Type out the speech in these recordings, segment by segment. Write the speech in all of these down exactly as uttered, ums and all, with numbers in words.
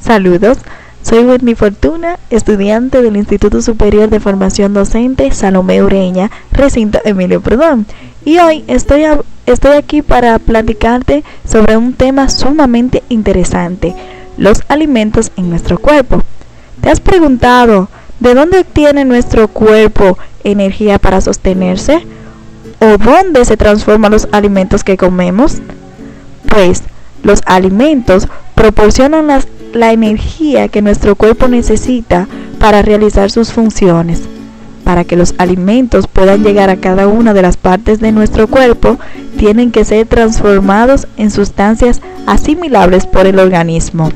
Saludos, soy Whitney Fortuna, estudiante del Instituto Superior de Formación Docente Salomé Ureña, recinto Emilio Prudón, y hoy estoy, a, estoy aquí para platicarte sobre un tema sumamente interesante, los alimentos en nuestro cuerpo. ¿Te has preguntado de dónde obtiene nuestro cuerpo energía para sostenerse? ¿O dónde se transforman los alimentos que comemos? Pues los alimentos proporcionan las, la energía que nuestro cuerpo necesita para realizar sus funciones. Para que los alimentos puedan llegar a cada una de las partes de nuestro cuerpo, tienen que ser transformados en sustancias asimilables por el organismo.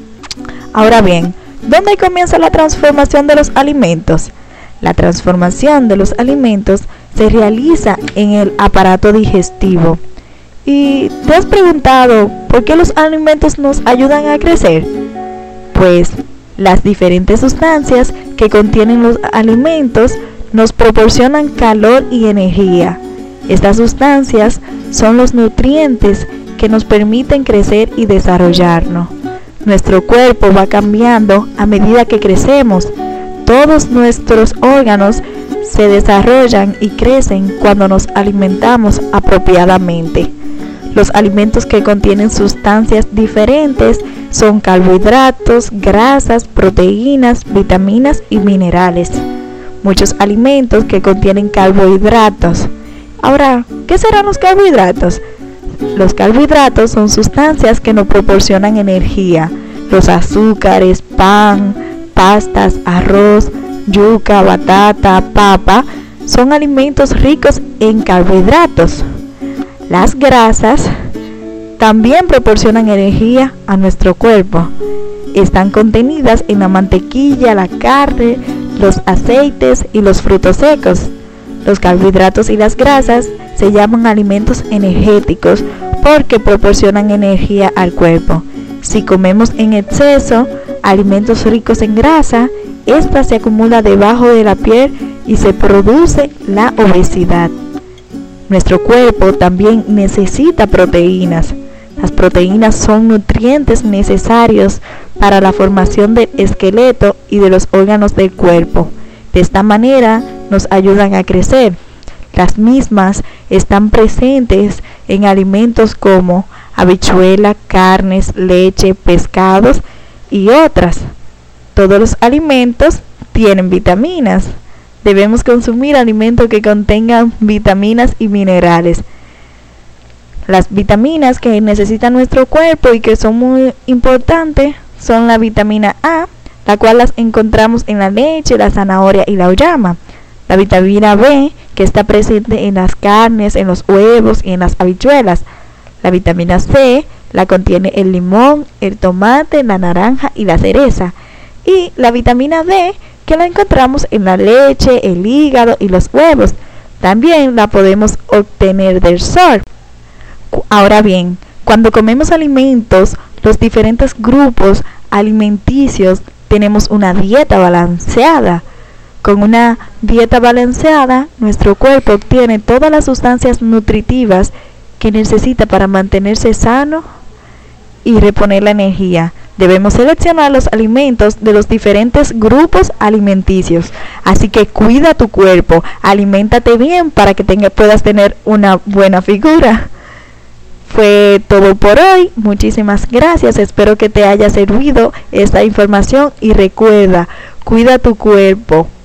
Ahora bien, ¿dónde comienza la transformación de los alimentos? La transformación de los alimentos se realiza en el aparato digestivo. ¿Y te has preguntado por qué los alimentos nos ayudan a crecer? Pues las diferentes sustancias que contienen los alimentos nos proporcionan calor y energía. Estas sustancias son los nutrientes que nos permiten crecer y desarrollarnos. Nuestro cuerpo va cambiando a medida que crecemos. Todos nuestros órganos se desarrollan y crecen cuando nos alimentamos apropiadamente. Los alimentos que contienen sustancias diferentes son carbohidratos, grasas, proteínas, vitaminas y minerales. Muchos alimentos que contienen carbohidratos. Ahora, ¿qué serán los carbohidratos? Los carbohidratos son sustancias que nos proporcionan energía. Los azúcares, pan, pastas, arroz, yuca, batata, papa son alimentos ricos en carbohidratos. Las grasas también proporcionan energía a nuestro cuerpo. Están contenidas en la mantequilla, la carne, los aceites y los frutos secos. Los carbohidratos y las grasas se llaman alimentos energéticos porque proporcionan energía al cuerpo. Si comemos en exceso alimentos ricos en grasa, esta se acumula debajo de la piel y se produce la obesidad. Nuestro cuerpo también necesita proteínas. Las proteínas son nutrientes necesarios para la formación del esqueleto y de los órganos del cuerpo. De esta manera nos ayudan a crecer. Las mismas están presentes en alimentos como habichuela, carnes, leche, pescados y otras. Todos los alimentos tienen vitaminas. Debemos consumir alimentos que contengan vitaminas y minerales. Las vitaminas que necesita nuestro cuerpo y que son muy importantes son la vitamina A, la cual las encontramos en la leche, la zanahoria y la uyama. La vitamina B, que está presente en las carnes, en los huevos y en las habichuelas. La vitamina C la contiene el limón, el tomate, la naranja y la cereza. Y la vitamina D, que la encontramos en la leche, el hígado y los huevos. También la podemos obtener del sol. Ahora bien, cuando comemos alimentos, los diferentes grupos alimenticios, tenemos una dieta balanceada. Con una dieta balanceada, nuestro cuerpo obtiene todas las sustancias nutritivas que necesita para mantenerse sano y reponer la energía. Debemos seleccionar los alimentos de los diferentes grupos alimenticios. Así que cuida tu cuerpo, aliméntate bien para que tenga, puedas tener una buena figura. Fue todo por hoy. Muchísimas gracias. Espero que te haya servido esta información y recuerda, cuida tu cuerpo.